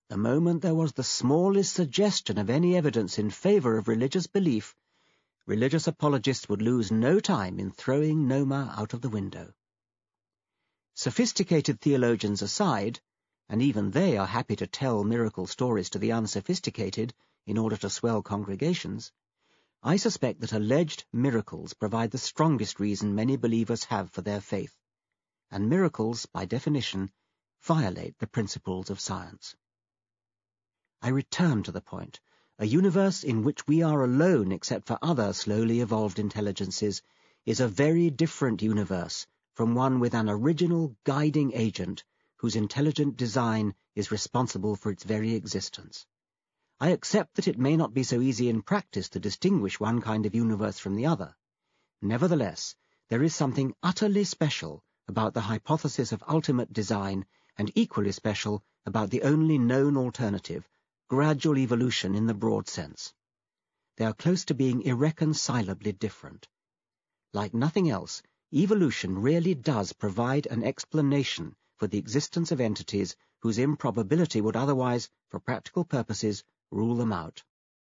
The moment there was the smallest suggestion of any evidence in favour of religious belief, religious apologists would lose no time in throwing Noma out of the window. Sophisticated theologians aside, and even they are happy to tell miracle stories to the unsophisticated in order to swell congregations, I suspect that alleged miracles provide the strongest reason many believers have for their faith, and miracles, by definition, violate the principles of science. I return to the point. A universe in which we are alone except for other slowly evolved intelligences is a very different universe from one with an original guiding agent whose intelligent design is responsible for its very existence. I accept that it may not be so easy in practice to distinguish one kind of universe from the other. Nevertheless, there is something utterly special about the hypothesis of ultimate design and equally special about the only known alternative, gradual evolution in the broad sense. They are close to being irreconcilably different. Like nothing else, evolution really does provide an explanation for the existence of entities whose improbability would otherwise, for practical purposes, rule them out.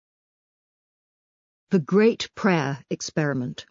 The Great Prayer Experiment.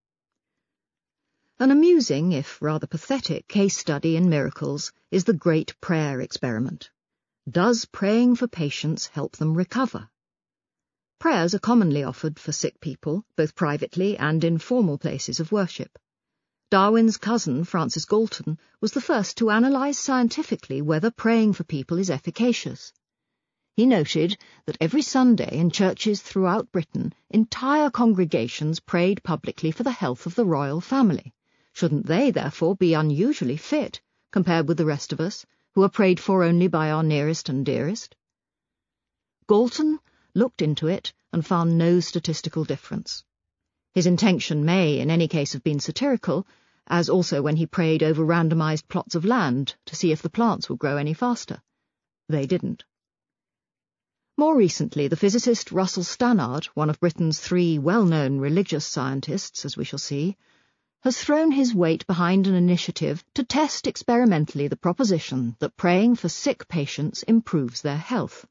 An amusing, if rather pathetic, case study in miracles is the Great Prayer Experiment. Does praying for patients help them recover? Prayers are commonly offered for sick people, both privately and in formal places of worship. Darwin's cousin, Francis Galton, was the first to analyse scientifically whether praying for people is efficacious. He noted that every Sunday in churches throughout Britain, entire congregations prayed publicly for the health of the royal family. Shouldn't they, therefore, be unusually fit, compared with the rest of us, who are prayed for only by our nearest and dearest? Galton looked into it and found no statistical difference. His intention may, in any case, have been satirical, as also when he prayed over randomised plots of land to see if the plants would grow any faster. They didn't. More recently, the physicist Russell Stannard, one of Britain's three well-known religious scientists, as we shall see, has thrown his weight behind an initiative to test experimentally the proposition that praying for sick patients improves their health.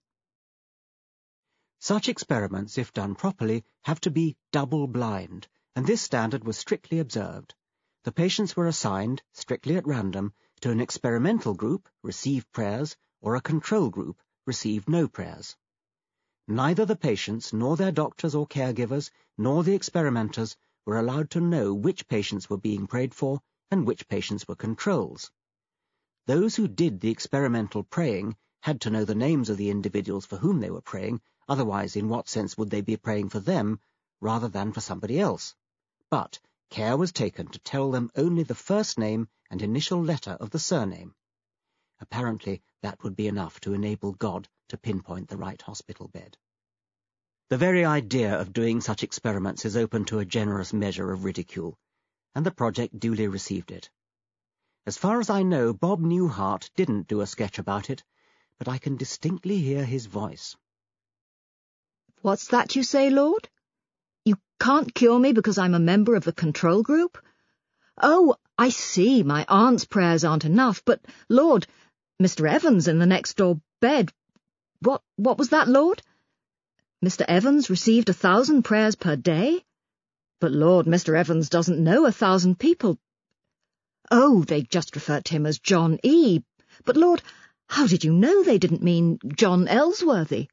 Such experiments, if done properly, have to be double-blind, and this standard was strictly observed. The patients were assigned, strictly at random, to an experimental group, received prayers, or a control group, received no prayers. Neither the patients, nor their doctors or caregivers, nor the experimenters were allowed to know which patients were being prayed for and which patients were controls. Those who did the experimental praying had to know the names of the individuals for whom they were praying, otherwise in what sense would they be praying for them rather than for somebody else? But care was taken to tell them only the first name and initial letter of the surname. Apparently that would be enough to enable God to pinpoint the right hospital bed. The very idea of doing such experiments is open to a generous measure of ridicule, and the project duly received it. As far as I know, Bob Newhart didn't do a sketch about it, but I can distinctly hear his voice. What's that you say, Lord? You can't cure me because I'm a member of the control group? Oh, I see, my aunt's prayers aren't enough, but, Lord, Mister Evans in the next-door bed, what, what was that, Lord? Mister Evans received a thousand prayers per day? But, Lord, Mister Evans doesn't know a thousand people. Oh, they just referred to him as John E. But, Lord, how did you know they didn't mean John Ellsworthy?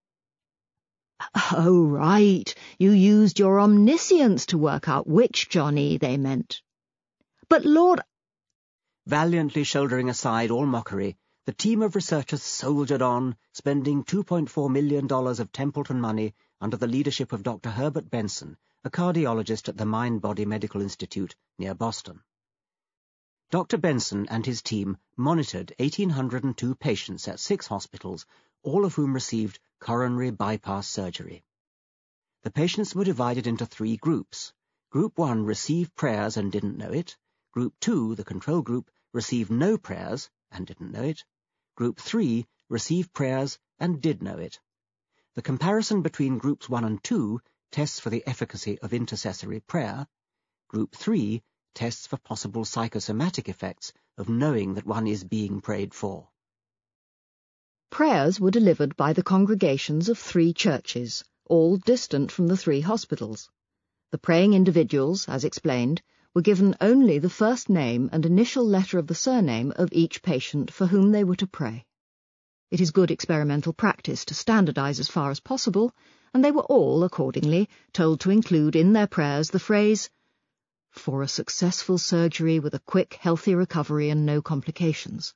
Oh, right, you used your omniscience to work out which John E. they meant. But, Lord... Valiantly shouldering aside all mockery, the team of researchers soldiered on, spending two point four million dollars of Templeton money under the leadership of Doctor Herbert Benson, a cardiologist at the Mind-Body Medical Institute near Boston. Doctor Benson and his team monitored one thousand eight hundred two patients at six hospitals, all of whom received coronary bypass surgery. The patients were divided into three groups. Group one received prayers and didn't know it. Group two, the control group, received no prayers and didn't know it. Group three received prayers and did know it. The comparison between Groups one and two tests for the efficacy of intercessory prayer. Group three tests for possible psychosomatic effects of knowing that one is being prayed for. Prayers were delivered by the congregations of three churches, all distant from the three hospitals. The praying individuals, as explained, were given only the first name and initial letter of the surname of each patient for whom they were to pray. It is good experimental practice to standardize as far as possible, and they were all, accordingly, told to include in their prayers the phrase, "For a successful surgery with a quick, healthy recovery and no complications."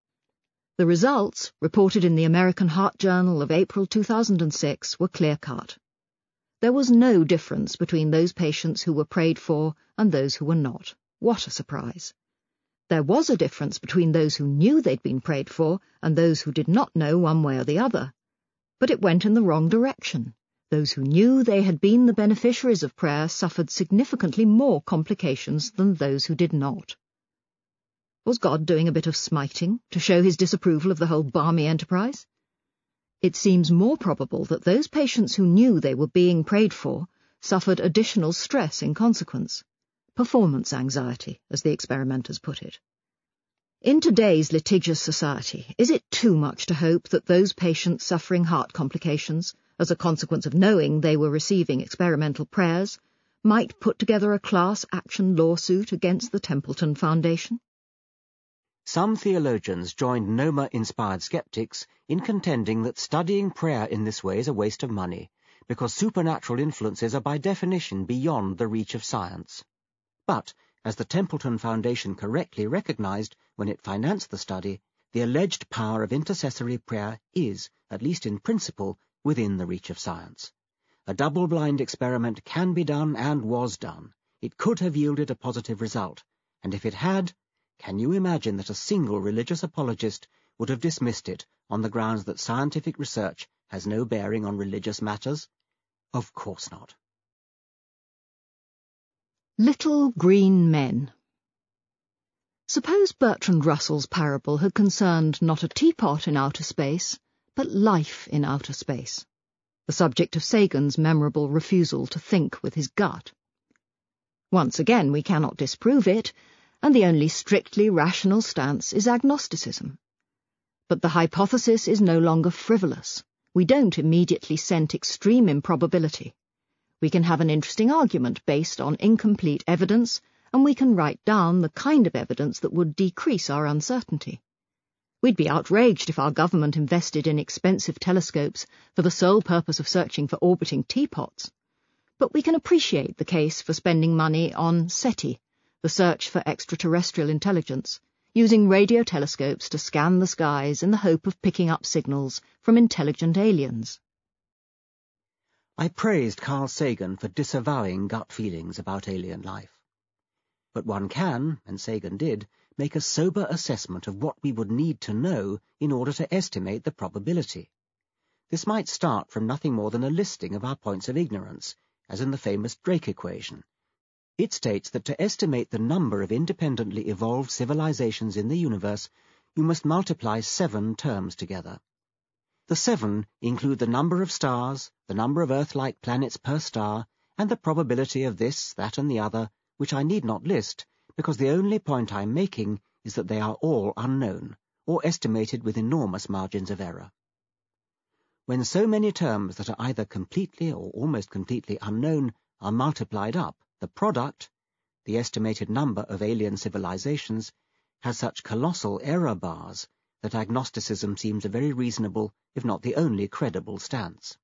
The results, reported in the American Heart Journal of April two thousand six, were clear-cut. There was no difference between those patients who were prayed for and those who were not. What a surprise! There was a difference between those who knew they'd been prayed for and those who did not know one way or the other. But it went in the wrong direction. Those who knew they had been the beneficiaries of prayer suffered significantly more complications than those who did not. Was God doing a bit of smiting to show his disapproval of the whole balmy enterprise? It seems more probable that those patients who knew they were being prayed for suffered additional stress in consequence. Performance anxiety, as the experimenters put it. In today's litigious society, is it too much to hope that those patients suffering heart complications, as a consequence of knowing they were receiving experimental prayers, might put together a class action lawsuit against the Templeton Foundation? Some theologians joined Noma-inspired skeptics in contending that studying prayer in this way is a waste of money, because supernatural influences are by definition beyond the reach of science. But, as the Templeton Foundation correctly recognized when it financed the study, the alleged power of intercessory prayer is, at least in principle, within the reach of science. A double-blind experiment can be done and was done. It could have yielded a positive result, and if it had, can you imagine that a single religious apologist would have dismissed it on the grounds that scientific research has no bearing on religious matters? Of course not. Little Green Men. Suppose Bertrand Russell's parable had concerned not a teapot in outer space, but life in outer space, the subject of Sagan's memorable refusal to think with his gut. Once again, we cannot disprove it, and the only strictly rational stance is agnosticism. But the hypothesis is no longer frivolous. We don't immediately scent extreme improbability. We can have an interesting argument based on incomplete evidence, and we can write down the kind of evidence that would decrease our uncertainty. We'd be outraged if our government invested in expensive telescopes for the sole purpose of searching for orbiting teapots. But we can appreciate the case for spending money on SETI, the search for extraterrestrial intelligence, using radio telescopes to scan the skies in the hope of picking up signals from intelligent aliens. I praised Carl Sagan for disavowing gut feelings about alien life. But one can, and Sagan did, make a sober assessment of what we would need to know in order to estimate the probability. This might start from nothing more than a listing of our points of ignorance, as in the famous Drake equation. It states that to estimate the number of independently evolved civilizations in the universe, you must multiply seven terms together. The seven include the number of stars, the number of Earth-like planets per star, and the probability of this, that, and the other, which I need not list, because the only point I'm making is that they are all unknown, or estimated with enormous margins of error. When so many terms that are either completely or almost completely unknown are multiplied up, the product, the estimated number of alien civilizations, has such colossal error bars that agnosticism seems a very reasonable, if not the only credible stance.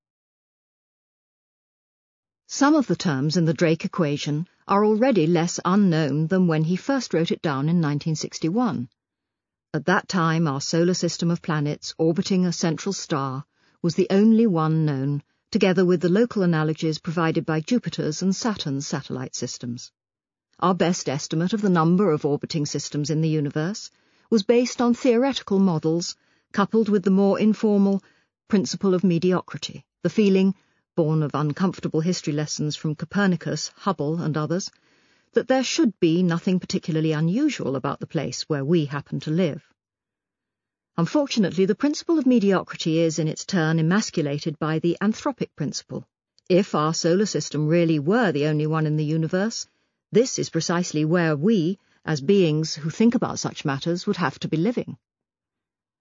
Some of the terms in the Drake equation are already less unknown than when he first wrote it down in nineteen sixty-one. At that time, our solar system of planets orbiting a central star was the only one known, together with the local analogies provided by Jupiter's and Saturn's satellite systems. Our best estimate of the number of orbiting systems in the universe was based on theoretical models, coupled with the more informal principle of mediocrity, the feeling, born of uncomfortable history lessons from Copernicus, Hubble, and others, that there should be nothing particularly unusual about the place where we happen to live. Unfortunately, the principle of mediocrity is, in its turn, emasculated by the anthropic principle. If our solar system really were the only one in the universe, this is precisely where we, as beings who think about such matters, would have to be living.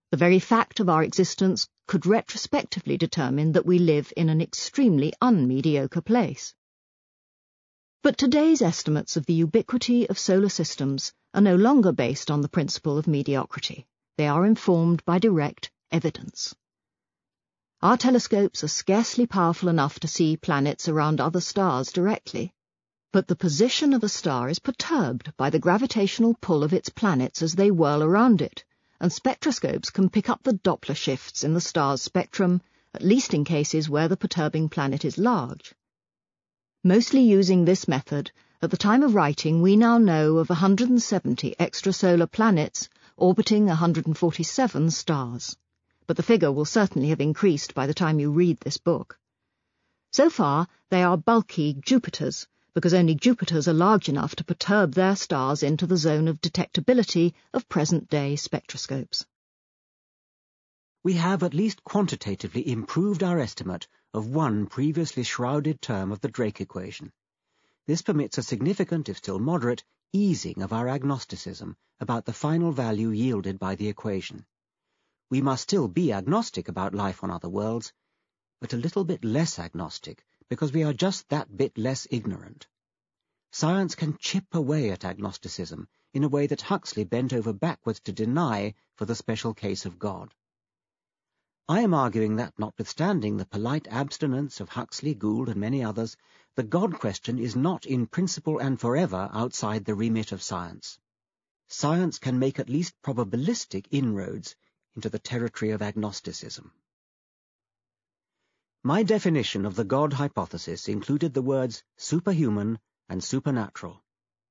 The very fact of our existence could retrospectively determine that we live in an extremely unmediocre place. But today's estimates of the ubiquity of solar systems are no longer based on the principle of mediocrity. They are informed by direct evidence. Our telescopes are scarcely powerful enough to see planets around other stars directly, but the position of a star is perturbed by the gravitational pull of its planets as they whirl around it, and spectroscopes can pick up the Doppler shifts in the star's spectrum, at least in cases where the perturbing planet is large. Mostly using this method, at the time of writing we now know of one hundred seventy extrasolar planets orbiting one hundred forty-seven stars, but the figure will certainly have increased by the time you read this book. So far, they are bulky Jupiters, because only Jupiters are large enough to perturb their stars into the zone of detectability of present-day spectroscopes. We have at least quantitatively improved our estimate of one previously shrouded term of the Drake equation. This permits a significant, if still moderate, easing of our agnosticism about the final value yielded by the equation. We must still be agnostic about life on other worlds, but a little bit less agnostic, because we are just that bit less ignorant. Science can chip away at agnosticism in a way that Huxley bent over backwards to deny for the special case of God. I am arguing that, notwithstanding the polite abstinence of Huxley, Gould, and many others, the God question is not in principle and forever outside the remit of science. Science can make at least probabilistic inroads into the territory of agnosticism. My definition of the God hypothesis included the words superhuman and supernatural.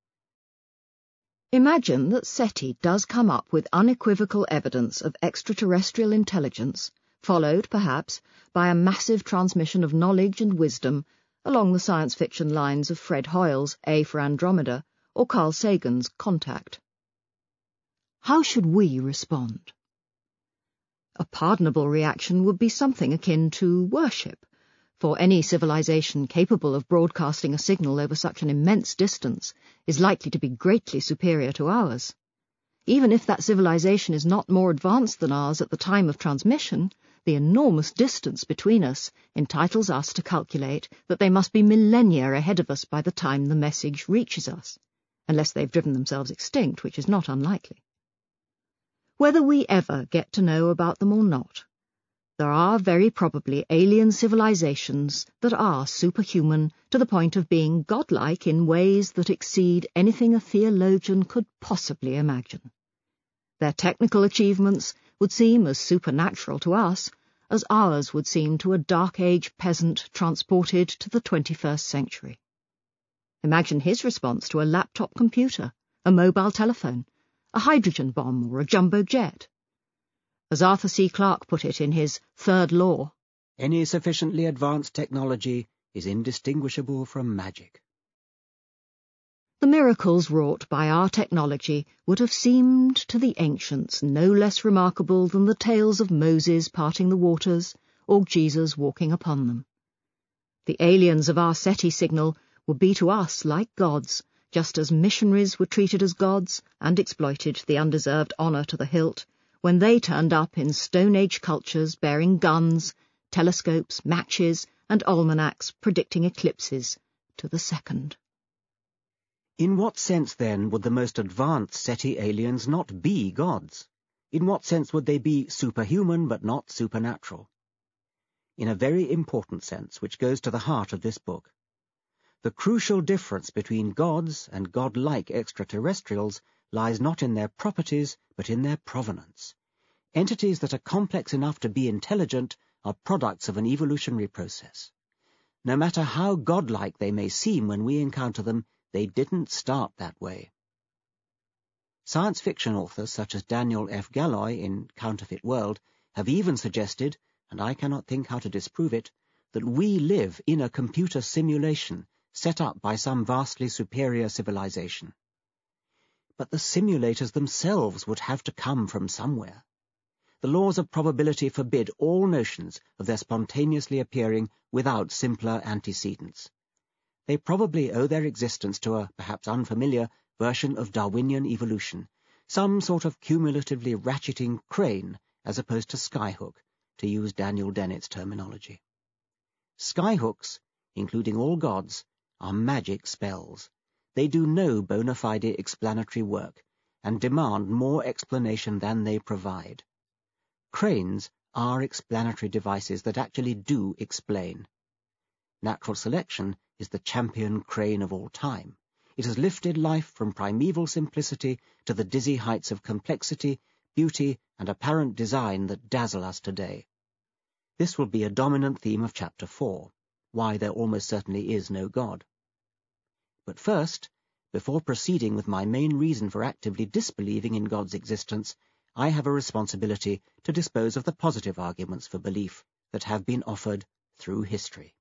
Imagine that SETI does come up with unequivocal evidence of extraterrestrial intelligence, followed, perhaps, by a massive transmission of knowledge and wisdom along the science fiction lines of Fred Hoyle's A for Andromeda or Carl Sagan's Contact. How should we respond? A pardonable reaction would be something akin to worship, for any civilization capable of broadcasting a signal over such an immense distance is likely to be greatly superior to ours. Even if that civilization is not more advanced than ours at the time of transmission, the enormous distance between us entitles us to calculate that they must be millennia ahead of us by the time the message reaches us, unless they've driven themselves extinct, which is not unlikely. Whether we ever get to know about them or not, there are very probably alien civilizations that are superhuman to the point of being godlike in ways that exceed anything a theologian could possibly imagine. Their technical achievements would seem as supernatural to us as ours would seem to a Dark Age peasant transported to the twenty-first century. Imagine his response to a laptop computer, a mobile telephone, a hydrogen bomb or a jumbo jet. As Arthur C. Clarke put it in his Third Law, any sufficiently advanced technology is indistinguishable from magic. The miracles wrought by our technology would have seemed to the ancients no less remarkable than the tales of Moses parting the waters or Jesus walking upon them. The aliens of our SETI signal would be to us like gods, just as missionaries were treated as gods and exploited the undeserved honour to the hilt when they turned up in Stone Age cultures bearing guns, telescopes, matches, and almanacs predicting eclipses to the second. In what sense, then, would the most advanced SETI aliens not be gods? In what sense would they be superhuman but not supernatural? In a very important sense, which goes to the heart of this book. The crucial difference between gods and godlike extraterrestrials lies not in their properties, but in their provenance. Entities that are complex enough to be intelligent are products of an evolutionary process. No matter how godlike they may seem when we encounter them, they didn't start that way. Science fiction authors such as Daniel F. Galloy in Counterfeit World have even suggested, and I cannot think how to disprove it, that we live in a computer simulation set up by some vastly superior civilization. But the simulators themselves would have to come from somewhere. The laws of probability forbid all notions of their spontaneously appearing without simpler antecedents. They probably owe their existence to a, perhaps unfamiliar, version of Darwinian evolution, some sort of cumulatively ratcheting crane as opposed to skyhook, to use Daniel Dennett's terminology. Skyhooks, including all gods, are magic spells. They do no bona fide explanatory work, and demand more explanation than they provide. Cranes are explanatory devices that actually do explain. Natural selection is the champion crane of all time. It has lifted life from primeval simplicity to the dizzy heights of complexity, beauty, and apparent design that dazzle us today. This will be a dominant theme of Chapter four, why there almost certainly is no God. But first, before proceeding with my main reason for actively disbelieving in God's existence, I have a responsibility to dispose of the positive arguments for belief that have been offered through history.